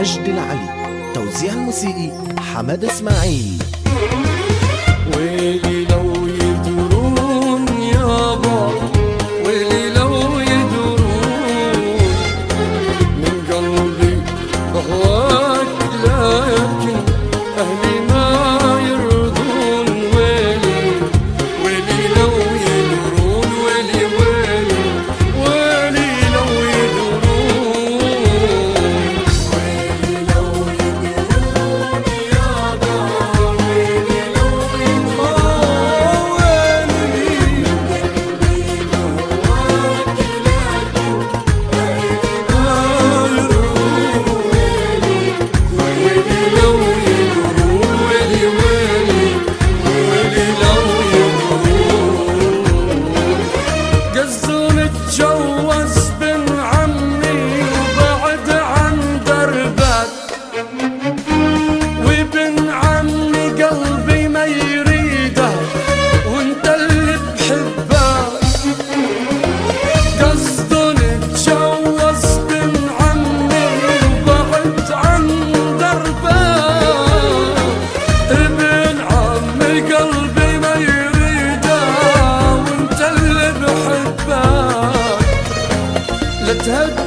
مجد العلي. توزيع الموسيقي حمد اسماعيل. ويلي لو يدرون يابا، ويلي لو يدرون من قلبي بهواك، لكن أهلي ما يرضون. ويلي ويلي لو يدرون، ويلي ويلي ويلي لو يدرون، ويلي لو يدرون يابا، ويلي لو يدرون، ويلي قلبي بهواك، لكن أهلي ما يرضون. ويلي لو يدرون، ويلي ويلي ويلي لو يدرون. قزون اتجوز بن عمي وبعد عن دربك، وابن عمي قلبي ما يريده وانت اللي بحبه. قصدون اتجوز بن عمي وبعد عن دربك، ابن عمي قلبي ما يريده وانت اللي بحبه. لا تهدي